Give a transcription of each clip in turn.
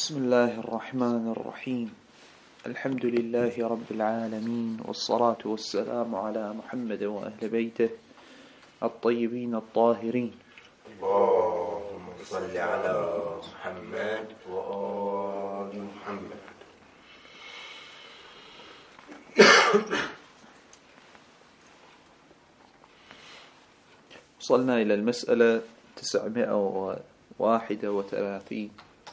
بسم الله الرحمن الرحيم. الحمد لله رب العالمين، والصلاة والسلام على محمد وأهل بيته الطيبين الطاهرين. اللهم صل على محمد وآل محمد. وصلنا إلى المسألة 931.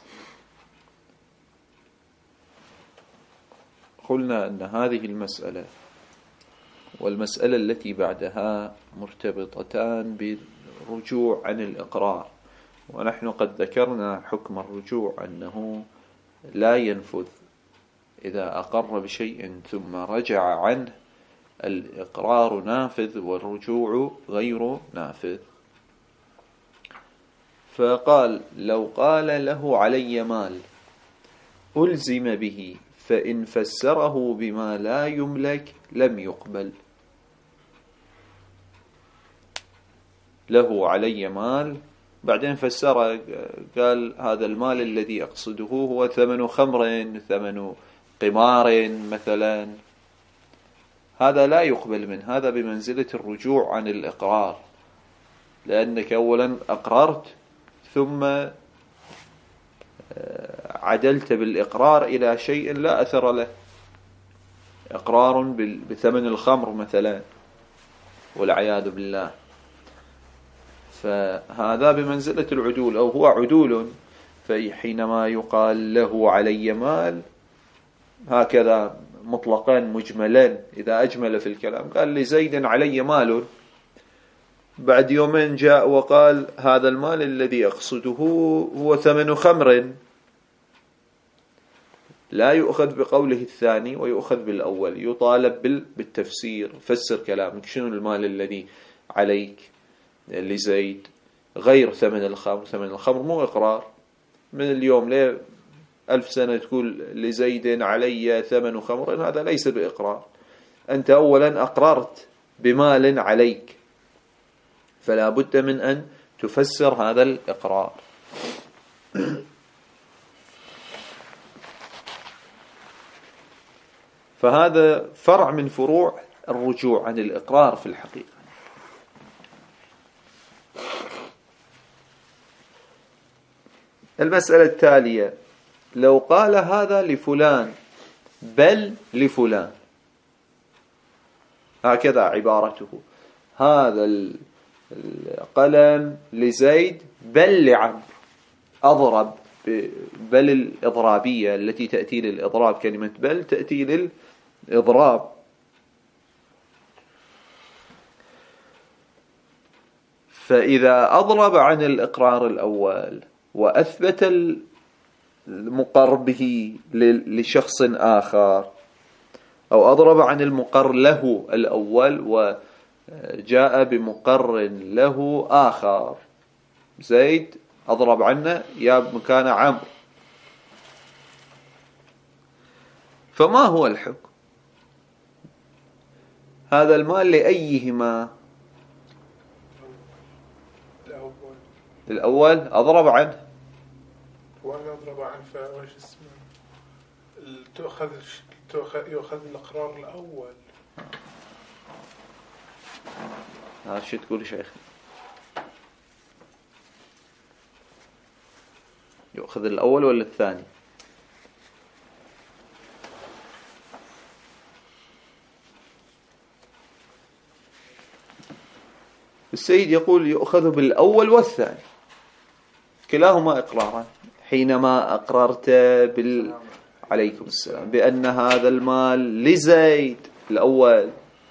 قلنا أن هذه المسألة والمسألة التي بعدها مرتبطتان بالرجوع عن الإقرار، ونحن قد ذكرنا حكم الرجوع أنه لا ينفذ إذا أقر بشيء ثم رجع عنه، الإقرار نافذ والرجوع غير نافذ. فقال: لو قال له علي مال ألزم به فإن فسره بما لا يملك لم يقبل. له علي مال، بعدين فسر قال هذا المال الذي أقصده هو ثمن خمر، ثمن قمار مثلا، هذا لا يقبل منه، هذا بمنزلة الرجوع عن الإقرار، لأنك أولا أقررت ثم عدلت بالإقرار إلى شيء لا أثر له، إقرار بثمن الخمر مثلا والعياذ بالله، فهذا بمنزلة العدول أو هو عدول. فحينما يقال له علي مال هكذا مطلقا مجملا، إذا أجمل في الكلام قال لزيد علي مال، بعد يومين جاء وقال هذا المال الذي أقصده هو ثمن خمر، لا يؤخذ بقوله الثاني ويؤخذ بالأول، يطالب بالتفسير، فسر كلامك، شنو المال الذي عليك لزيد غير ثمن الخمر؟ ثمن الخمر مو إقرار، من اليوم ل 1000 سنة تقول لزيد علي ثمن خمر، هذا ليس بإقرار، أنت أولا أقررت بمال عليك، فلا بد من أن تفسر هذا الإقرار. فهذا فرع من فروع الرجوع عن الإقرار في الحقيقة. المسألة التالية: لو قال هذا لفلان بل لفلان، هكذا عبارته، هذا القلم لزيد بل لعمر، أضرب بل الإضرابية التي تأتي للإضراب، كلمة بل تأتي للإضراب. فإذا أضرب عن الإقرار الأول وأثبت المقر به لشخص آخر، أو أضرب عن المقر له الأول وجاء بمقر له آخر، زيد أضرب عنه يا مكان عمرو، فما هو الحكم؟ هذا المال لأيهما؟ الأول أضرب عنه، وأنا أضرب عنه، فوش اسمه يؤخذ الإقرار الأول. هذا شو تقول شيخ؟ يؤخذ الأول ولا الثاني؟ السيد يقول يؤخذ بالأول والثاني، كلاهما إقرارا. حينما أقررت عليكم السلام بأن هذا المال لزيد الأول،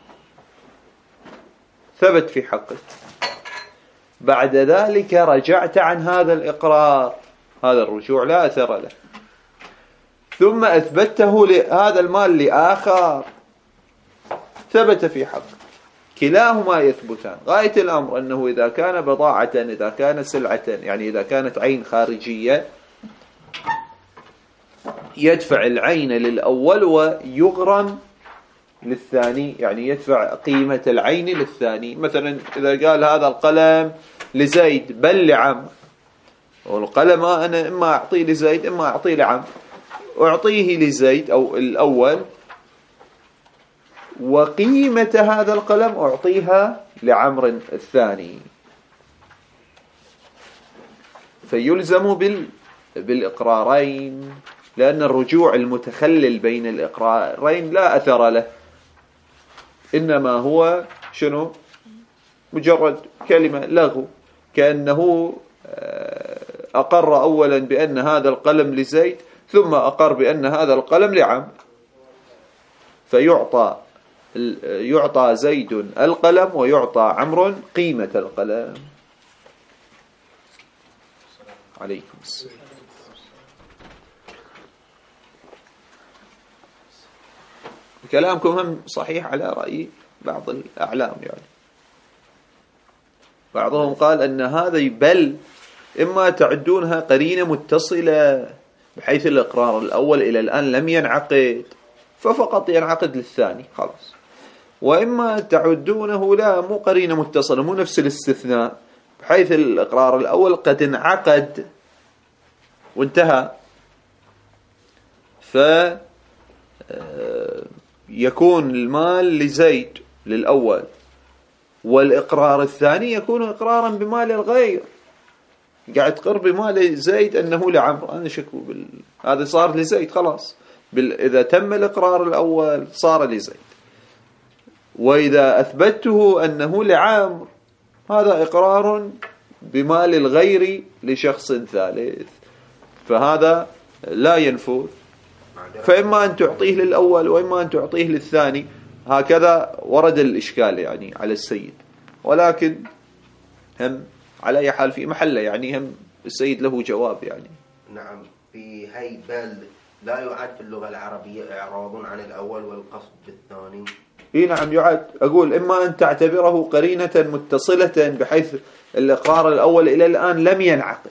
ثبت في حقك، بعد ذلك رجعت عن هذا الإقرار، هذا الرجوع لا أثر له، ثم أثبته لهذا المال لآخر، ثبت في حقك، كلاهما يثبتان. غاية الأمر أنه إذا كان بضاعة، إذا كان سلعة، يعني إذا كانت عين خارجية، يدفع العين للأول ويغرم للثاني، يعني يدفع قيمة العين للثاني. مثلا إذا قال هذا القلم لزيد بل لعمر، والقلم أنا إما أعطيه لزيد إما أعطيه لعمرو، أعطيه لزيد أو الأول، وقيمة هذا القلم أعطيها لعمرو الثاني، فيلزم بالإقرارين، لأن الرجوع المتخلل بين الإقرارين لا أثر له، إنما هو شنو؟ مجرد كلمة لغو، كأنه أقر أولا بأن هذا القلم لزيد ثم أقر بأن هذا القلم لعمرو، يعطى زيد القلم ويعطى عمرو قيمة القلم. عليكم السلام. كلامكم هم صحيح على رأي بعض الأعلام، يعني بعضهم قال أن هذا بل إما تعدونها قرينة متصلة بحيث الإقرار الأول إلى الآن لم ينعقد ففقط ينعقد للثاني خلاص، وإما تعدونه لا مو قرينة متصلة، مو نفس الاستثناء، بحيث الإقرار الأول قد انعقد وانتهى، فيكون المال لزيد للأول، والإقرار الثاني يكون إقرارا بمال الغير، قاعد تقر بمال زيد أنه لعمرو، أنا شكو هذا صار لزيد خلاص، إذا تم الإقرار الأول صار لزيد، وإذا أثبته أنه لعمرو هذا إقرار بمال الغير لشخص ثالث، فهذا لا ينفذ، فإما أن تعطيه للأول وإما أن تعطيه للثاني، هكذا ورد الإشكال يعني على السيد، ولكن هم على أي حال في محله، يعني هم السيد له جواب يعني. نعم، في هي بل لا يعد في اللغة العربية إعراض عن الأول والقصد بالثاني. إيه نعم يعد، أقول إما أن تعتبره قرينة متصلة بحيث الإقرار الأول إلى الآن لم ينعقد،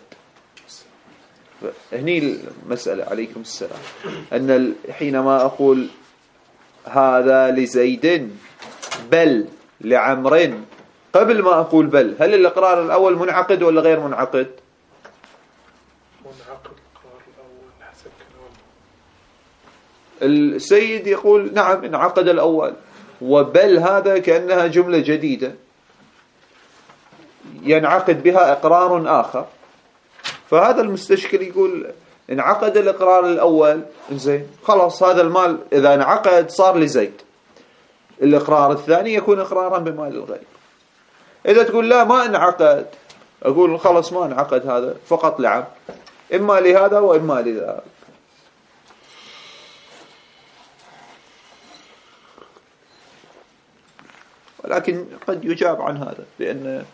هني المسألة. عليكم السلام. أن حينما أقول هذا لزيد بل لعمر، قبل ما أقول بل، هل الإقرار الأول منعقد ولا غير منعقد؟ منعقد الإقرار الأول حسب كلامه. السيد يقول نعم انعقد الأول، وبل هذا كأنها جملة جديدة ينعقد بها إقرار آخر، فهذا المستشكل يقول انعقد الإقرار الأول زين خلاص، هذا المال إذا انعقد صار لزيد، الإقرار الثاني يكون إقرارا بمال الغير. إذا تقول لا ما انعقد، أقول خلاص ما انعقد، هذا فقط لعب، إما لهذا وإما لذاك. ولكن قد يجاب عن هذا بأن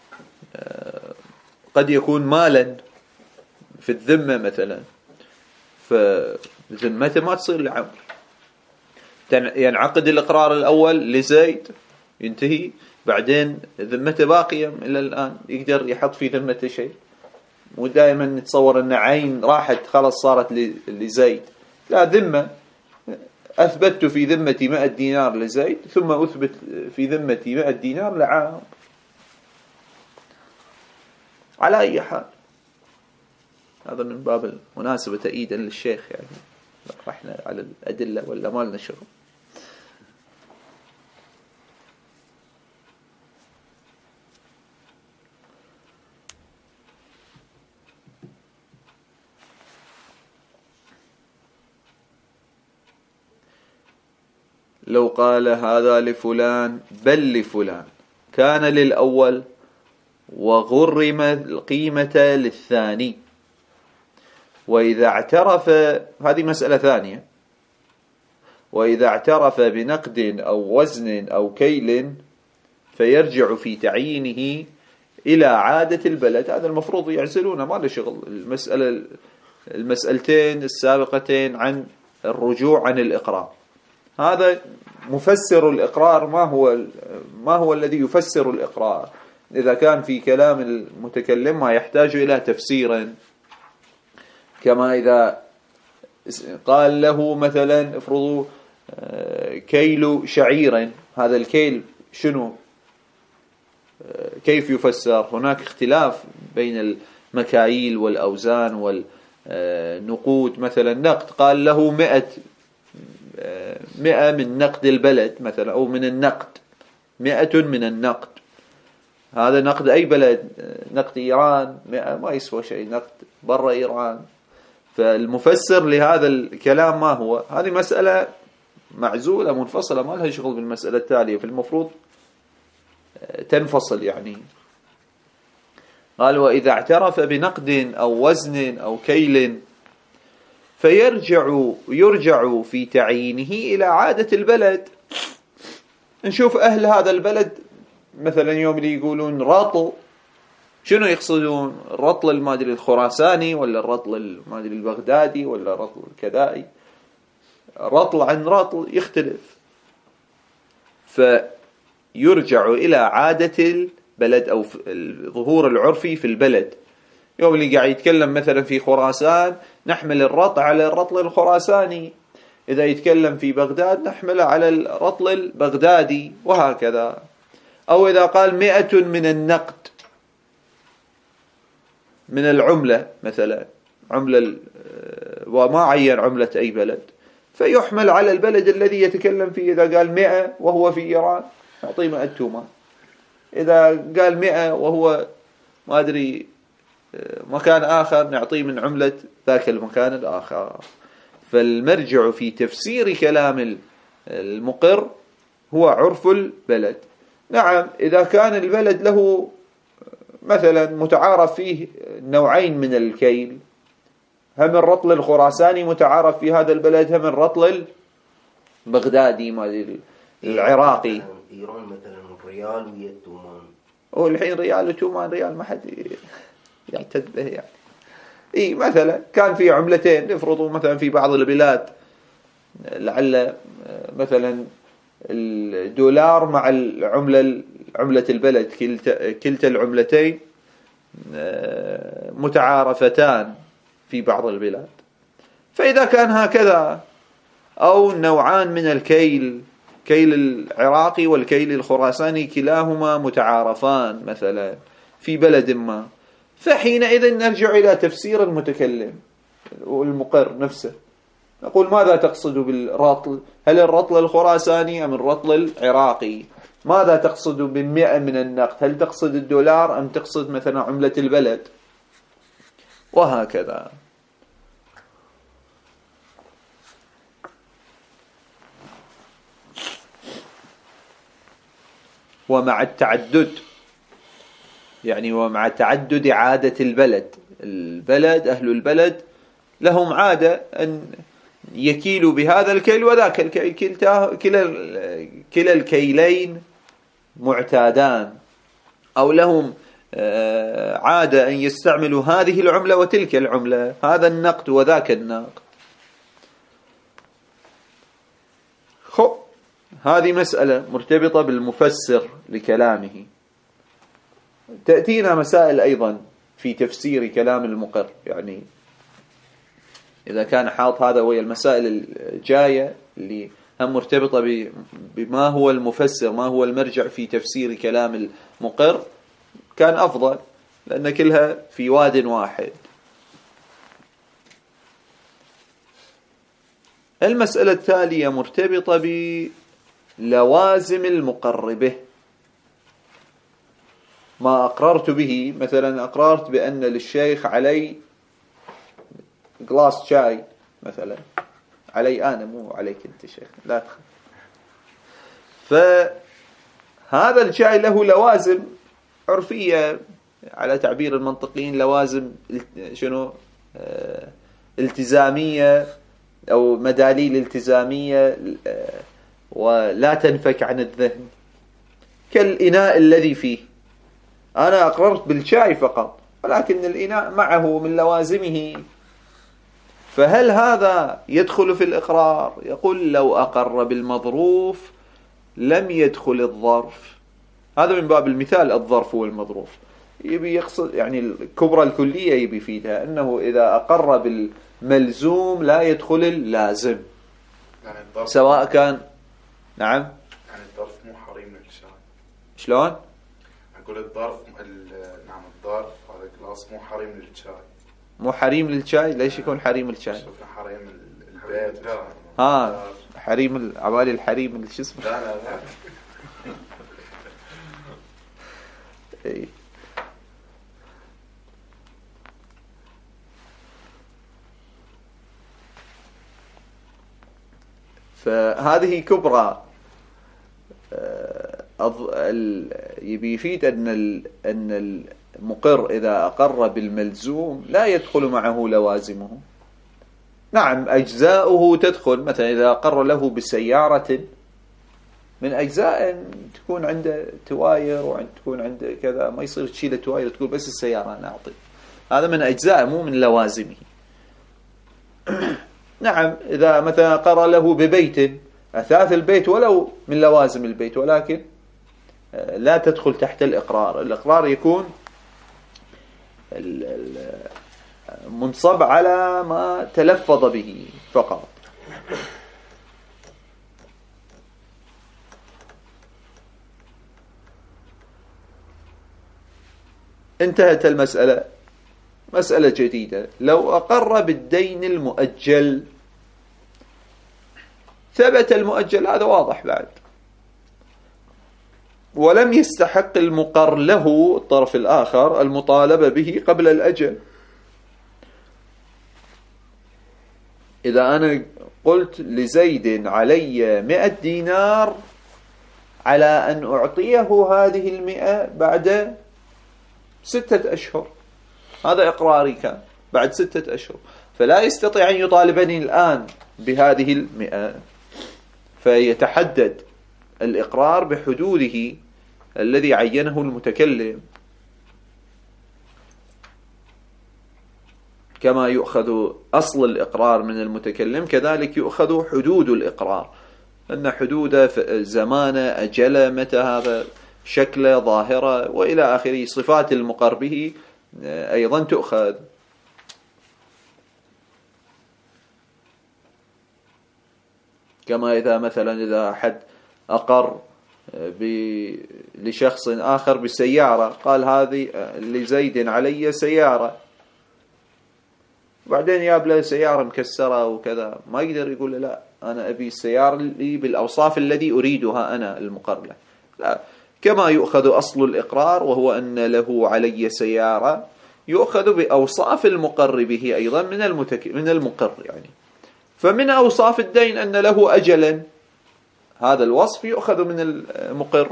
قد يكون مالا في الذمة مثلا، فذمته ما تصير لعمر، ينعقد الإقرار الأول لزيد ينتهي، بعدين ذمته باقية إلى الآن، يقدر يحط في ذمته شيء، ودائما نتصور أن عين راحت خلاص صارت لزيد، لا، ذمة أثبت في ذمتي 100 دينار لزيد ثم أثبت في ذمتي 100 دينار لعامر. على أي حال هذا من باب المناسبة تأييدا للشيخ، يعني رحنا على الأدلة ولا ما لنا شغل. لو قال هذا لفلان بل لفلان كان للأول وغرم القيمة للثاني، وإذا اعترف، هذه مسألة ثانية، وإذا اعترف بنقد أو وزن أو كيل فيرجع في تعيينه إلى عادة البلد. هذا المفروض يعزلونه، ما له شغل المسألتين السابقتين عن الرجوع عن الإقرار. هذا مفسر الإقرار، ما هو الذي يفسر الإقرار؟ إذا كان في كلام المتكلم ما يحتاج إلى تفسير، كما إذا قال له مثلا افرضوا كيل شعير، هذا الكيل شنو؟ كيف يفسر؟ هناك اختلاف بين المكاييل والأوزان والنقود مثلا نقد، قال له 100 من نقد البلد مثلا، أو من النقد 100 من النقد. هذا نقد أي بلد؟ نقد إيران 100 ما يسوى شيء، نقد برا إيران. فالمفسر لهذا الكلام ما هو؟ هذه مسألة معزولة منفصلة ما لها شغل بالمسألة التالية، فالمفروض تنفصل يعني. قال وإذا اعترف بنقد أو وزن أو كيل فيرجع في تعيينه إلى عادة البلد. نشوف أهل هذا البلد مثلا يوم اللي يقولون رطل، شنو يقصدون؟ الرطل المادري الخراساني، ولا الرطل المادري البغدادي، ولا الرطل الكذائي؟ رطل عن رطل يختلف. فيرجع إلى عادة البلد أو الظهور العرفي في البلد. يوم اللي قاعد يتكلم مثلا في خراسان نحمل الرطل على الرطل الخراساني، إذا يتكلم في بغداد نحمله على الرطل البغدادي، وهكذا. أو إذا قال 100 من النقد من العملة مثلا، عملة وما عين عملة أي بلد، فيحمل على البلد الذي يتكلم فيه. إذا قال 100 وهو في إيران نعطيه 100 تومان، إذا قال 100 وهو ما أدري مكان آخر نعطيه من عملة ذاك المكان الآخر. فالمرجع في تفسير كلام المقر هو عرف البلد. نعم إذا كان البلد له مثلا متعارف فيه نوعين من الكيل، هم الرطل الخراساني متعارف في هذا البلد، هم الرطل البغدادي ما العراقي. إيران مثلا ريال ويا تومان، والحين ريال وتومان، ريال ما حد يعتد به يعني. إيه مثلا كان في عملتين، نفرضوا مثلا في بعض البلاد لعل مثلا الدولار مع عملة البلد، كلتا العملتين متعارفتان في بعض البلاد. فإذا كان هكذا، أو نوعان من الكيل، كيل العراقي والكيل الخراساني كلاهما متعارفان مثلا في بلد ما، فحينئذ نرجع إلى تفسير المتكلم والمقر نفسه، نقول ماذا تقصد بالرطل؟ هل الرطل الخراساني أم الرطل العراقي؟ ماذا تقصد ب100 من النقد؟ هل تقصد الدولار أم تقصد مثلا عملة البلد؟ وهكذا. ومع التعدد، يعني ومع تعدد عادة البلد أهل البلد لهم عادة أن يكيلوا بهذا الكيل وذاك الكيل، كلا الكيلين معتادان، أو لهم عادة أن يستعملوا هذه العملة وتلك العملة، هذا النقد وذاك النقد. هذه مسألة مرتبطة بالمفسر لكلامه. تأتينا مسائل أيضا في تفسير كلام المقر، يعني إذا كان حاط هذا وهي المسائل الجاية اللي هم مرتبطة بما هو المفسر، ما هو المرجع في تفسير كلام المقر، كان أفضل، لأن كلها في واد واحد. المسألة التالية مرتبطة بلوازم المقر به. ما أقررت به، مثلا أقررت بأن للشيخ علي جلاس شاي مثلا، علي أنا مو عليك أنت شيخ، لا تخف. فهذا الشاي له لوازم عرفية على تعبير المنطقيين، لوازم شنو التزامية أو مداليل التزامية ولا تنفك عن الذهن، كالإناء الذي فيه. أنا أقررت بالشاي فقط، ولكن الإناء معه من لوازمه. فهل هذا يدخل في الإقرار؟ يقول لو أقر بالمظروف لم يدخل الظرف. هذا من باب المثال، الظرف والمظروف يبي يقصد يعني الكبرى الكلية يبي فيها أنه إذا أقر بالملزوم لا يدخل اللازم، يعني الظرف سواء كان نعم. يعني الظرف مو حريم للشاي. شلون؟ أقول الظرف نعم الظرف هذا خلاص مو حريم للشاي. مو حريم للشاي. ليش يكون حريم للشاي؟ شوف حريم البيت. حريم عبالي الحريم شو اسمه. لا إيه. فهذه كبرى. يبي يفيد أن المقر إذا أقر بالملزوم لا يدخل معه لوازمه. نعم أجزاؤه تدخل، مثلا إذا أقر له بسيارة من أجزاء تكون عنده تواير وتكون عنده كذا، ما يصير تشيل التواير تقول بس السيارة أنا أعطي، هذا من أجزاء مو من لوازمه. نعم إذا مثلا أقر له ببيت، أثاث البيت ولو من لوازم البيت، ولكن لا تدخل تحت الإقرار. الإقرار يكون منصب على ما تلفظ به فقط. انتهت المسألة. مسألة جديدة: لو أقر بالدين المؤجل، ثبت المؤجل، هذا واضح بعد، ولم يستحق المقر له الطرف الآخر المطالبة به قبل الأجل. إذا أنا قلت لزيد علي 100 دينار على أن أعطيه هذه 100 بعد 6 أشهر، هذا إقراري كان بعد 6 أشهر، فلا يستطيع أن يطالبني الآن بهذه 100، فيتحدد الإقرار بحدوده الذي عينه المتكلم. كما يؤخذ أصل الإقرار من المتكلم، كذلك يؤخذ حدود الإقرار، أن حدود زمان، أجل، متى، هذا شكل، ظاهرة، وإلى آخره. صفات المقر به أيضا تؤخذ. كما إذا مثلا إذا أحد أقر لشخص آخر بسيارة، قال هذه لزيد علي سيارة، بعدين ياب له سيارة مكسرة وكذا، ما يقدر يقول لا أنا أبي السيارة اللي بالأوصاف الذي أريدها أنا المقر له. لا، كما يؤخذ أصل الإقرار وهو أن له علي سيارة، يؤخذ بأوصاف المقر به أيضا من المقر يعني. فمن أوصاف الدين أن له أجلا، هذا الوصف يؤخذ من المقر.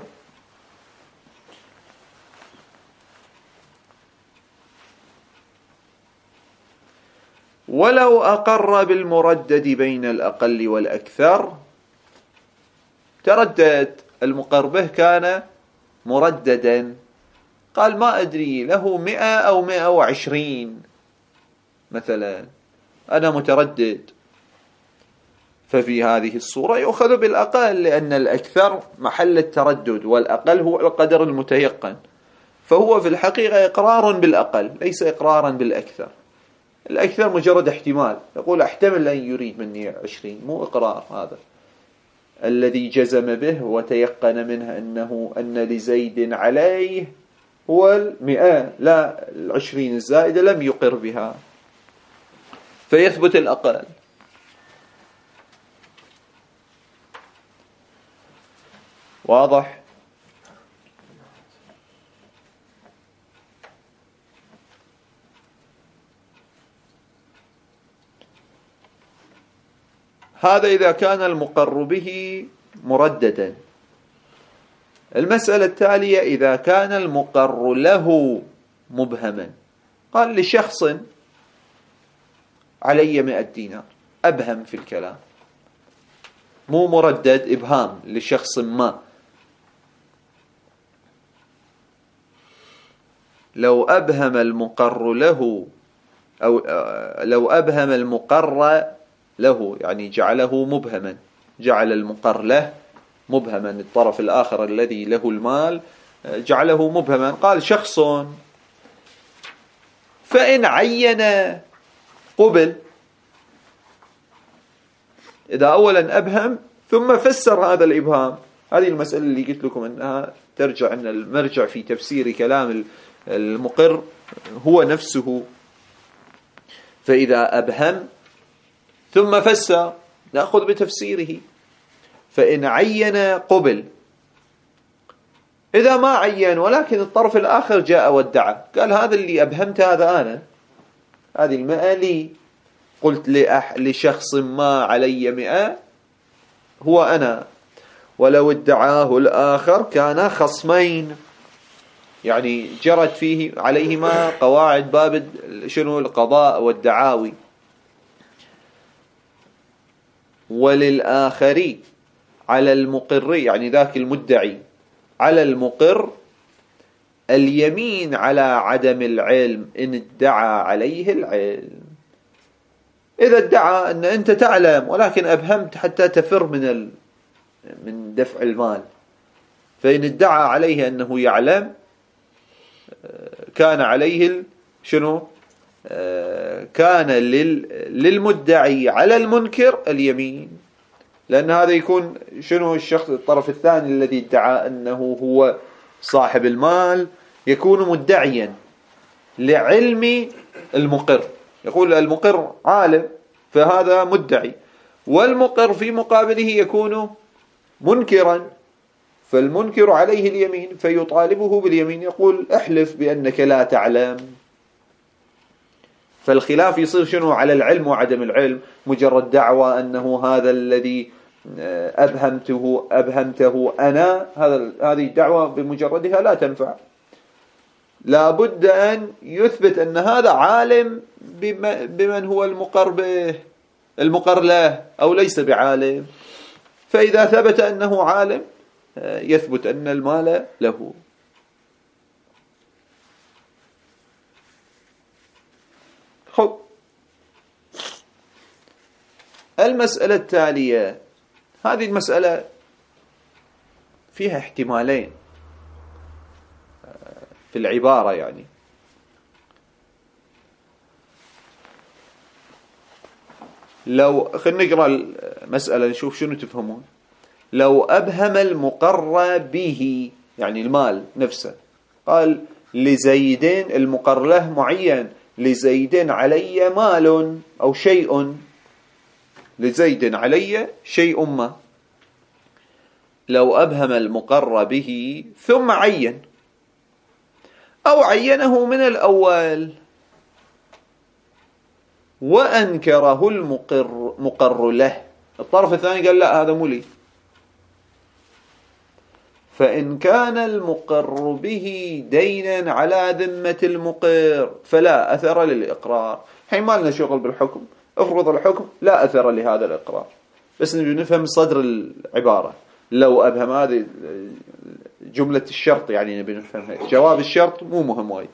ولو أقر بالمردد بين الأقل والأكثر، تردد المقر به، كان مرددا، قال ما أدري له 100 أو 120 مثلا، أنا متردد، ففي هذه الصورة يؤخذ بالأقل، لأن الأكثر محل التردد والأقل هو القدر المتيقن، فهو في الحقيقة إقرار بالأقل ليس إقرارا بالأكثر. الأكثر مجرد احتمال، يقول احتمل أن يريد مني 20، مو إقرار. هذا الذي جزم به وتيقن منه أن لزيد عليه هو 100، لا 20 الزائدة لم يقر بها، فيثبت الأقل. واضح؟ هذا إذا كان المقر به مرددا. المسألة التالية: إذا كان المقر له مبهما، قال لشخص علي 100 دينار، أبهم في الكلام، مو مردد، إبهام لشخص ما. لو أبهم المقر له، أو لو أبهم المقر له، يعني جعله مبهما، جعل المقر له مبهما، الطرف الآخر الذي له المال جعله مبهما. قال شخص، فإن عين قبل. إذا أولا أبهم ثم فسر هذا الإبهام، هذه المسألة اللي قلت لكم أنها ترجع أن المرجع في تفسير كلام المقر هو نفسه. فإذا أبهم ثم فسر نأخذ بتفسيره، فإن عين قبل، إذا ما عين ولكن الطرف الآخر جاء وادعى قال هذا اللي أبهمت هذا أنا، هذه 100 لي، قلت لشخص ما علي 100 هو أنا، ولو ادعاه الآخر كان خصمين، يعني جرت فيه عليهما قواعد باب شنو القضاء والدعاوي. وللآخر على المقر، يعني ذاك المدعي على المقر اليمين على عدم العلم إن ادعى عليه العلم. إذا ادعى أن أنت تعلم ولكن أبهمت حتى تفر من دفع المال، فإن ادعى عليه أنه يعلم كان عليه شنو؟ كان للمدعي على المنكر اليمين، لأن هذا يكون شنو الشخص الطرف الثاني الذي ادعى أنه هو صاحب المال يكون مدعيا لعلم المقر، يقول المقر عالم فهذا مدعي، والمقر في مقابله يكون منكرا، فالمنكر عليه اليمين فيطالبه باليمين، يقول احلف بأنك لا تعلم. فالخلاف يصير شنو؟ على العلم وعدم العلم. مجرد دعوى أنه هذا الذي أبهمته أنا، هذه الدعوة بمجردها لا تنفع، لا بد أن يثبت أن هذا عالم بمن هو المقر له أو ليس بعالم. فإذا ثبت أنه عالم يثبت أن المال له. خب المسألة التالية، هذه المسألة فيها احتمالين في العبارة، يعني لو خلينا نقرأ المسألة نشوف شنو تفهمون. لو أبهم المقر به، يعني المال نفسه، قال لزيدين، المقر له معين، لزيد علي مال أو شيء، لزيد علي شيء ما. لو أبهم المقر به ثم عين أو عينه من الأول وأنكره المقر له، الطرف الثاني قال لا هذا مو لي، فإن كان المقر به دينا على ذمة المقر فلا أثر للإقرار. حين ما لنا شغل بالحكم، افرض الحكم لا أثر لهذا الإقرار، بس نبي نفهم صدر العبارة. لو أبهم، هذه جملة الشرط، يعني نبي نفهمها، جواب الشرط مو مهم وايد.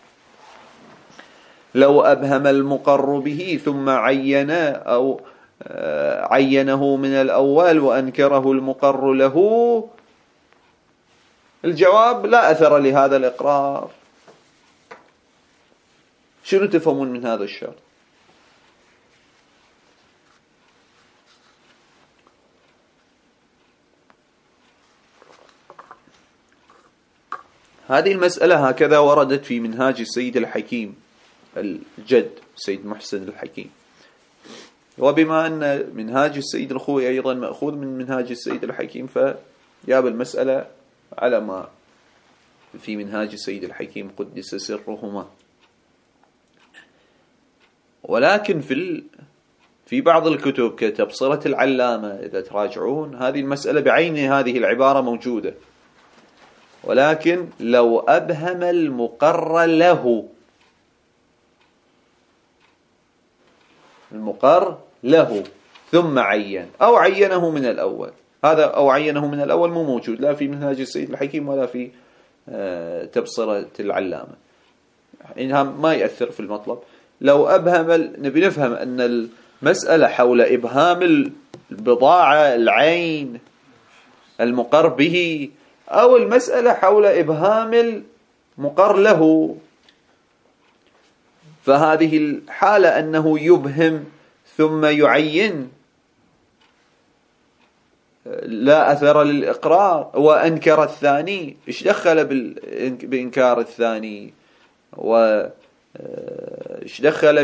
لو أبهم المقر به ثم عين أو عينه من الأول وأنكره المقر له، الجواب لا أثر لهذا الإقرار. شنو تفهمون من هذا الشرط؟ هذه المسألة هكذا وردت في منهاج السيد الحكيم الجد سيد محسن الحكيم، وبما أن منهاج السيد الخوئي أيضا مأخوذ من منهاج السيد الحكيم فجاب المسألة على ما في منهاج السيد الحكيم قدس سرهما. ولكن في بعض الكتب كتبصرة العلامة إذا تراجعون هذه المسألة بعين هذه العبارة موجودة، ولكن لو أبهم المقر له، المقر له ثم عين أو عينه من الأول، هذا أو عينه من الأول مو موجود لا في منهاج السيد الحكيم ولا في تبصرة العلامة، إنها ما يأثر في المطلب. لو أبهم، نبي نفهم أن المسألة حول إبهام البضاعة العين المقر به، أو المسألة حول إبهام المقر له. فهذه الحالة أنه يبهم ثم يعين لا أثر للإقرار، وأنكر الثاني، إيش دخل بإنكار الثاني؟ إيش دخل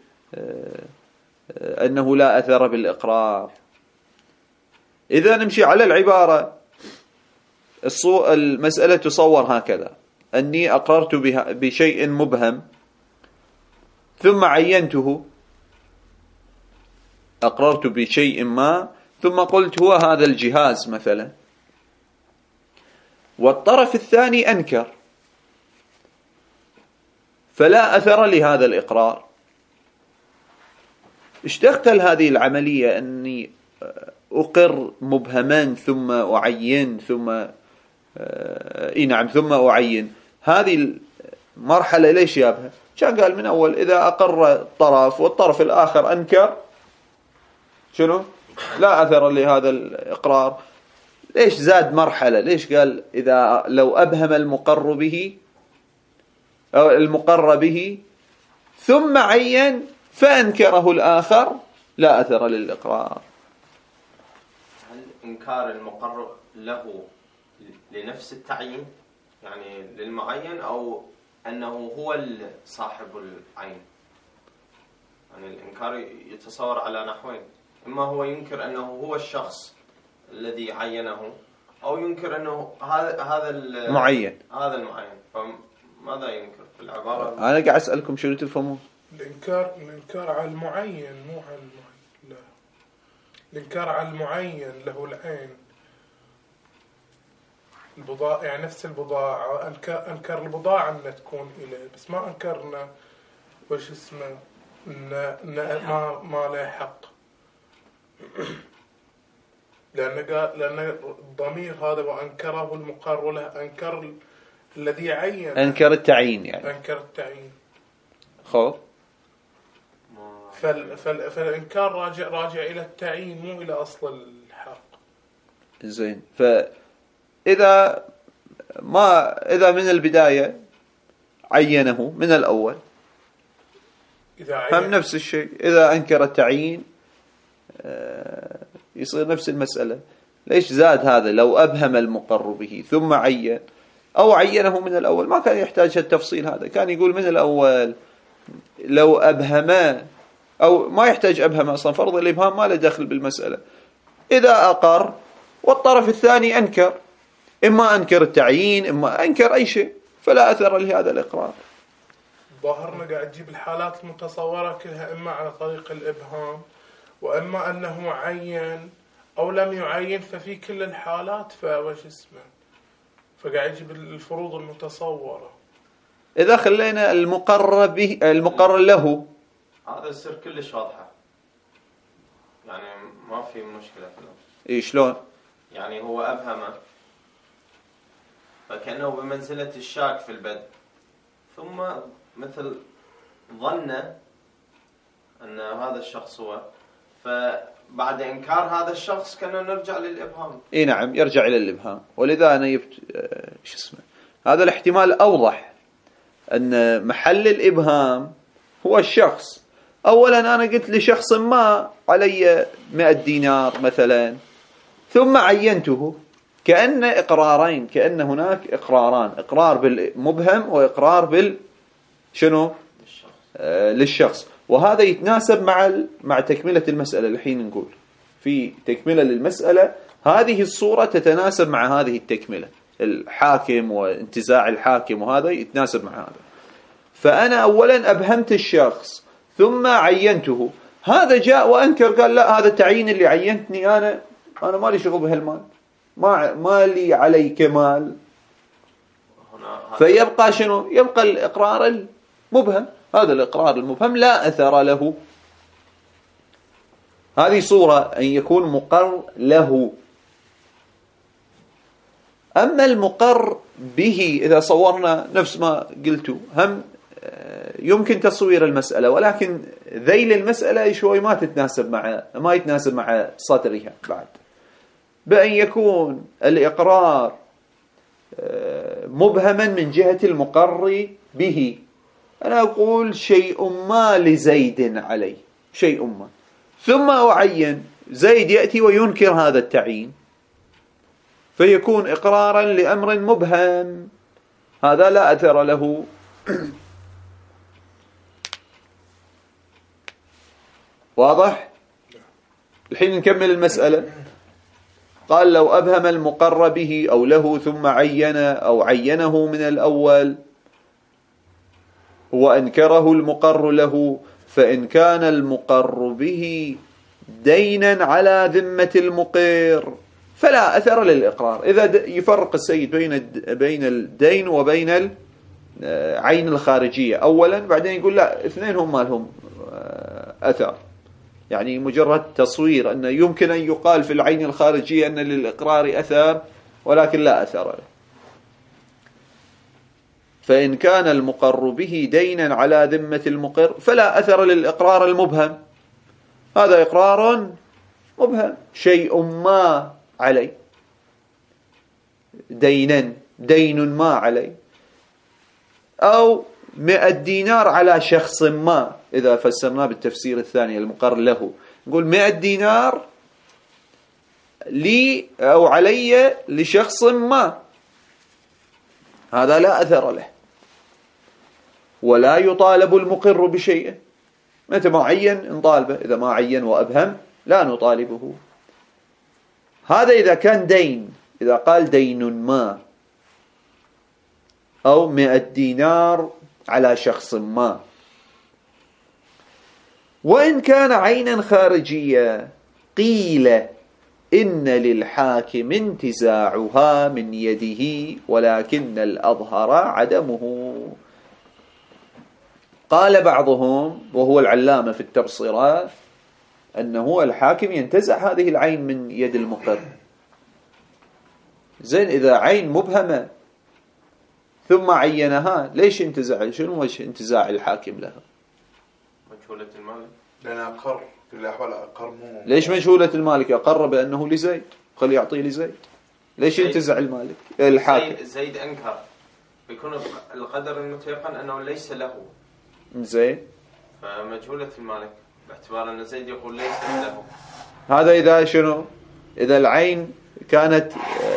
أنه لا أثر بالإقرار؟ إذا نمشي على العبارة، المسألة تصور هكذا: أني أقررت بشيء مبهم ثم عينته، أقررت بشيء ما ثم قلت هو هذا الجهاز مثلا، والطرف الثاني أنكر، فلا أثر لهذا الإقرار. اشتغل هذه العملية أني أقر مبهما ثم أعين ثم نعم ثم أعين. هذه المرحلة ليش يابها؟ كان قال من أول إذا أقر الطرف والطرف الآخر أنكر، شنو؟ لا أثر لهذا الإقرار. ليش زاد مرحلة؟ ليش قال إذا لو أبهم المقر به أو المقر به ثم عين فأنكره الآخر لا أثر للإقرار؟ هل إنكار المقر له لنفس التعيين، يعني للمعين، أو أنه هو صاحب العين؟ يعني الإنكار يتصور على نحوين: إما هو ينكر أنه هو الشخص الذي عينه، أو ينكر أنه هذا المعين. فماذا ينكر في العبارة؟ أنا قاعد أسألكم شنو تفهمون؟ الإنكار على المعين، مو على المعين. لا، الإنكار على المعين له العين، البضاعة، يعني نفس البضاعة. أنكر البضاعة أن تكون إليه، بس ما أنكرنا وش اسمه إن ما له حق. لأن الضمير هذا وأنكره المقر له، أنكر الذي عين، أنكر التعيين، يعني أنكر التعيين. خوف. فالإنكار راجع إلى التعيين، مو إلى أصل الحق. زين. فإذا إذا من البداية عينه من الأول، هم نفس الشيء. إذا أنكر التعيين يصير نفس المسألة. ليش زاد هذا؟ لو أبهم المقر به ثم عين أو عينه من الأول ما كان يحتاج التفصيل هذا، كان يقول من الأول لو أبهما، أو ما يحتاج أبهما أصلا، فرض الإبهام ما له دخل بالمسألة. إذا أقر والطرف الثاني أنكر، إما أنكر التعيين إما أنكر أي شيء، فلا أثر لهذا الإقرار. ظاهرنا قاعد تجيب الحالات المتصورة كلها إما على طريق الإبهام، وإما أنه عين أو لم يعين، ففي كل الحالات فوش اسمه، فقاعد يجيب الفروض المتصورة. إذا خلينا المقر به المقر له، هذا يصير كلش واضحة، يعني ما في مشكلة في الأمر. إيه شلون؟ يعني هو أبهمه، فكأنه بمنزلة الشاك في البدء، ثم مثل ظن أن هذا الشخص هو، فبعد إنكار هذا الشخص كنا نرجع للإبهام. إيه نعم، يرجع إلى الإبهام. ولذا أنا هذا الاحتمال أوضح، أن محل الإبهام هو الشخص. أولا أنا قلت لشخص ما علي 100 دينار مثلا، ثم عينته، كأن إقرارين، كأن هناك إقراران، إقرار بالمبهم وإقرار للشخص. وهذا يتناسب مع تكملة المسألة. الحين نقول في تكملة للمسألة، هذه الصورة تتناسب مع هذه التكملة، الحاكم وانتزاع الحاكم، وهذا يتناسب مع هذا. فأنا أولا أبهمت الشخص ثم عينته، هذا جاء وأنكر، قال لا، هذا التعيين اللي عينتني أنا ما لي شغل بهالمال، ما لي عليك مال. فيبقى شنو؟ يبقى الإقرار المبهم. هذا الإقرار المبهم لا أثر له. هذه صورة أن يكون مقر له. أما المقر به، إذا صورنا نفس ما قلتوا، هم يمكن تصوير المسألة، ولكن ذيل المسألة شوي ما يتناسب مع صدرها بعد، بأن يكون الإقرار مبهما من جهة المقر به. أنا أقول شيء ما لزيد عليه، شيء ما، ثم أعين زيد يأتي وينكر هذا التعيين، فيكون إقرارا لأمر مبهم، هذا لا أثر له واضح؟ الحين نكمل المسألة. قال لو أبهم المقر به أو له ثم عين أو عينه من الأول وأنكره المقر له، فإن كان المقر به دينا على ذمة المقر فلا أثر للإقرار. إذا يفرق السيد بين الدين وبين العين الخارجية أولا، بعدين يقول لا، اثنين هم ما لهم أثر، يعني مجرد تصوير أنه يمكن أن يقال في العين الخارجية أن للإقرار أثر ولكن لا أثر له. فإن كان المقر به دينا على ذمة المقر فلا أثر للإقرار المبهم. هذا إقرار مبهم، شيء ما علي، دين ما علي، أو 100 دينار على شخص ما. إذا فسرناه بالتفسير الثاني المقر له، نقول 100 دينار لي أو علي لشخص ما، هذا لا أثر له، ولا يطالب المقر بشيء. متى ما عين نطالبه، إذا ما عين وأبهم لا نطالبه. هذا إذا كان دين، إذا قال دين ما أو 100 دينار على شخص ما. وإن كان عينا خارجية قيل إن للحاكم انتزاعها من يده ولكن الأظهر عدمه. قال بعضهم وهو العلامة في التبصرة أنه الحاكم ينتزع هذه العين من يد المقر. زين، إذا عين مبهمة ثم عينها ليش ينتزع؟ شنو وجه انتزاع الحاكم لها؟ مجهولة المالك، لأن أقر في الأحوال أقر مو. ليش مجهولة المالك؟ أقر بأنه لزيد، خلي يعطيه لزيد. ليش ينتزع المالك الحاكم؟ زيد أنكر، بيكون القدر المتيقن أنه ليس له. زين، فمجهولة المالك باعتبار أن زيد يقول ليس له. هذا إذا شنو؟ إذا العين كانت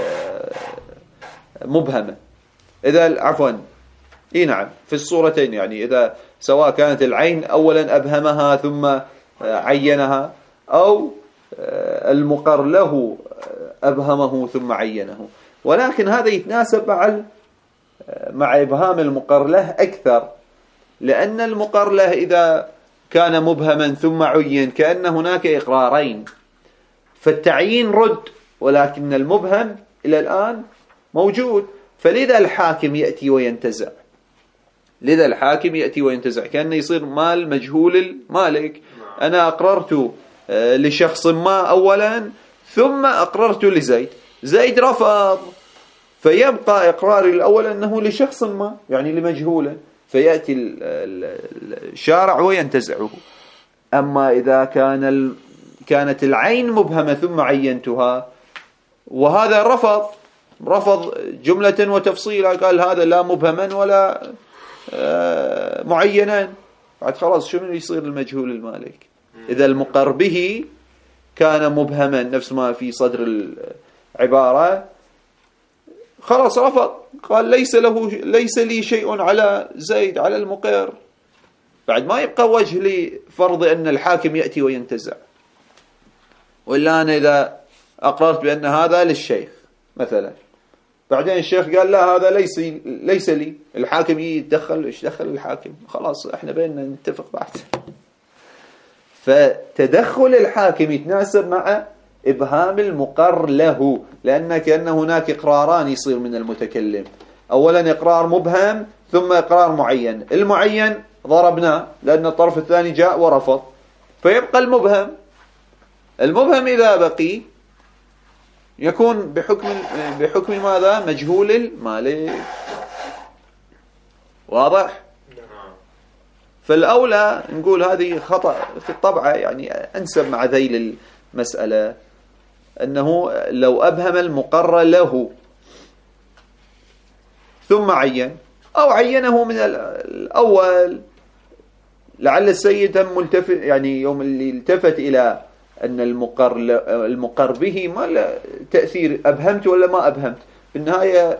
مبهمة. إذا عفوا نعم، في الصورتين، يعني إذا سواء كانت العين أولا أبهمها ثم عينها، أو المقر له أبهمه ثم عينه. ولكن هذا يتناسب مع إبهام المقر له أكثر، لأن المقر له إذا كان مبهما ثم عين كأن هناك إقرارين، فالتعيين رد، ولكن المبهم إلى الآن موجود. فلذا الحاكم يأتي وينتزع، لذا الحاكم يأتي وينتزع، كأنه يصير مال مجهول المالك. أنا أقررت لشخص ما أولا ثم أقررت لزيد، زيد رفض، فيبقى إقراري الأول أنه لشخص ما، يعني لمجهوله، فيأتي الشارع وينتزعه. أما إذا كانت العين مبهمة ثم عينتها، وهذا رفض جملة وتفصيلا، قال هذا لا مبهما ولا معينا، بعد خلاص شو يصير المجهول المالك؟ إذا المقر به كان مبهما نفس ما في صدر العبارة، خلاص رفض، قال ليس لي شيء على زيد، على المقر، بعد ما يبقى وجه لفرض أن الحاكم يأتي وينتزع. وإلا أنا إذا أقررت بأن هذا للشيخ مثلا، بعدين الشيخ قال لا هذا ليس لي، الحاكم يتدخل، ايش دخل الحاكم؟ خلاص احنا بيننا نتفق بعد. فتدخل الحاكم يتناسب مع إبهام المقر له، لأن كأن هناك إقراران يصير من المتكلم، أولا إقرار مبهم ثم إقرار معين. المعين ضربناه لأن الطرف الثاني جاء ورفض، فيبقى المبهم إذا بقي يكون بحكم ماذا؟ مجهول المالك. واضح؟ فالأولى نقول هذه خطأ في الطبعة، يعني أنسب مع ذيل المسألة أنه لو أبهم المقر له ثم عين أو عينه من الأول، لعل السيد ملتفت، يعني يوم اللي التفت إلى أن المقر به ما له تأثير، أبهمت ولا ما أبهمت، في النهاية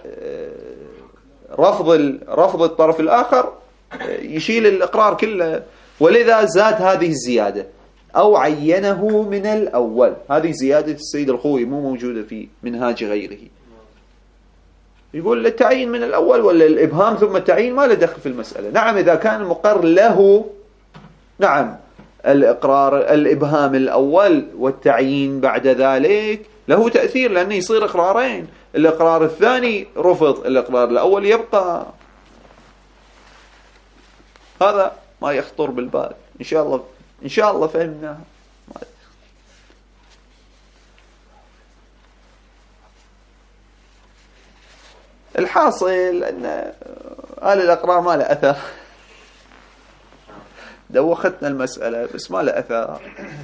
رفض الطرف الآخر يشيل الإقرار كله، ولذا زاد هذه الزيادة. أو عينه من الأول. هذه زيادة السيد الخوي مو موجودة في منهاج غيره. يقول التعيين من الأول ولا الإبهام ثم التعيين ما له دخل في المسألة. نعم إذا كان المقر له نعم الإقرار الإبهام الأول والتعيين بعد ذلك له تأثير، لأنه يصير إقرارين، الإقرار الثاني رفض، الإقرار الأول يبقى. هذا ما يخطر بالبال. إن شاء الله فهمناها. الحاصل أن آل الأقرار ما له أثر. دوختنا المسألة بس ما له أثر.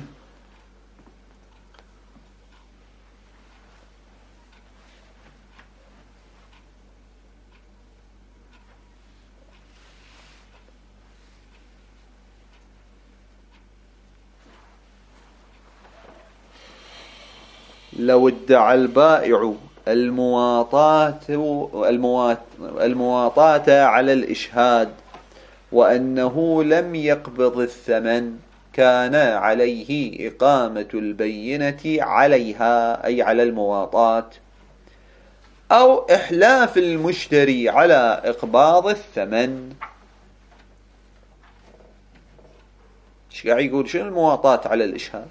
لو ادعى البائع المواطاة على الإشهاد وأنه لم يقبض الثمن كان عليه إقامة البينة عليها أي على المواطاة، أو إحلاف المشتري على إقباض الثمن. ايش قاعد يقول؟ شنو المواطاة على الإشهاد؟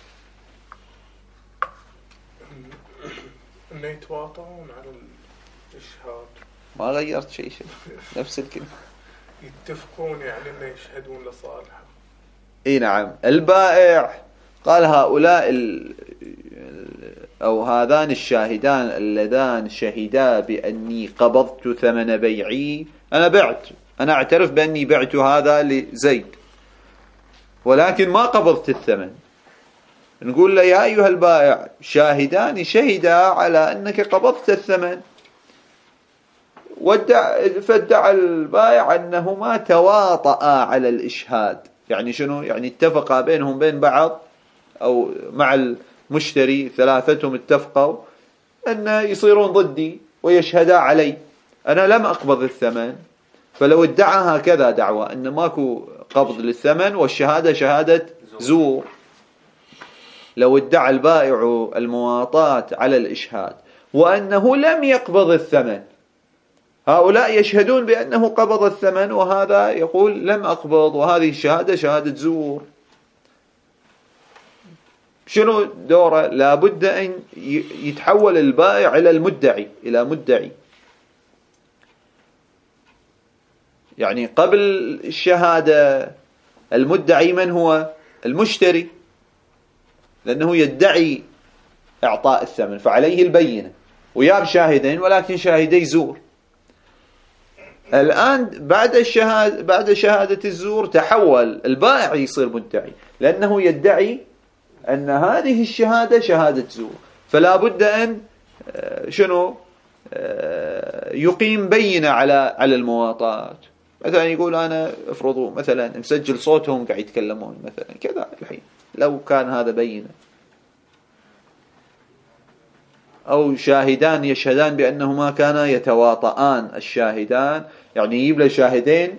انه يتواطؤون على الإشهاد. ما غيرت شيء نفس الكلمة. يتفقون يعني انه يشهدون لصالحه. اي نعم. البائع قال هؤلاء أو هذان الشاهدان اللذان شهدا بأني قبضت ثمن بيعي، أنا بعت، أنا أعترف بأني بعت هذا لزيد ولكن ما قبضت الثمن. نقول له يا أيها البائع شاهدان شهدا على أنك قبضت الثمن، فادعى البائع أنهما تواطأ على الإشهاد. يعني شنو؟ يعني اتفقا بينهم بين بعض أو مع المشتري، ثلاثتهم اتفقوا أن يصيرون ضدي ويشهدا علي، أنا لم أقبض الثمن. فلو ادعى هكذا دعوة أن ماكو قبض للثمن والشهادة شهادة زور، لو ادعى البائع المواطاة على الإشهاد وأنه لم يقبض الثمن، هؤلاء يشهدون بأنه قبض الثمن وهذا يقول لم أقبض، وهذه الشهادة شهادة زور. شنو دوره؟ لابد أن يتحول البائع إلى المدعي، إلى مدعي. يعني قبل الشهادة المدعي من هو؟ المشتري، لأنه يدعي إعطاء الثمن فعليه البينة، وياب شاهدين ولكن شاهدي زور. الآن بعد شهادة الزور تحول البائع يصير مدعي، لأنه يدعي أن هذه الشهادة شهادة زور، فلا بد أن شنو يقيم بينة على المواطاة. مثلا يقول أنا افرضوا مثلا مسجل صوتهم قاعد يتكلمون مثلا كذا، الحين لو كان هذا بينة، أو شاهدان يشهدان بأنهما كانا يتواطئان، الشاهدان يعني يجيب له شاهدين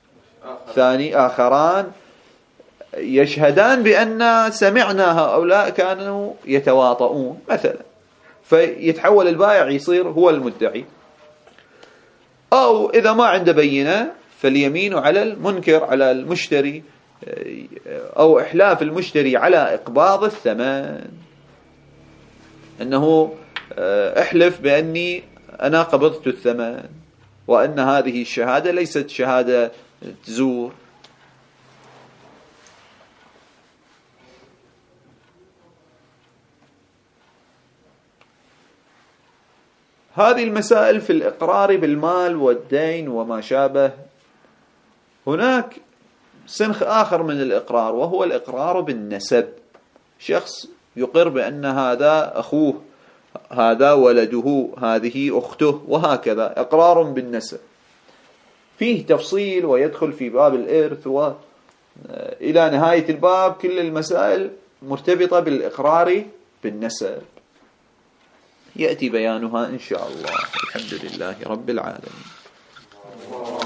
آخران يشهدان بأن سمعنا هؤلاء كانوا يتواطؤون مثلا، فيتحول البائع يصير هو المدعي. أو إذا ما عنده بينة فاليمين على المنكر على المشتري، أو إحلاف المشتري على إقباض الثمن، أنه احلف بأني أنا قبضت الثمن وأن هذه الشهادة ليست شهادة زور. هذه المسائل في الإقرار بالمال والدين وما شابه. هناك سنخ آخر من الإقرار وهو الإقرار بالنسب. شخص يقر بأن هذا أخوه، هذا ولده، هذه أخته، وهكذا، إقرار بالنسب. فيه تفصيل ويدخل في باب الإرث، وإلى نهاية الباب كل المسائل مرتبطة بالإقرار بالنسب، يأتي بيانها إن شاء الله. الحمد لله رب العالمين.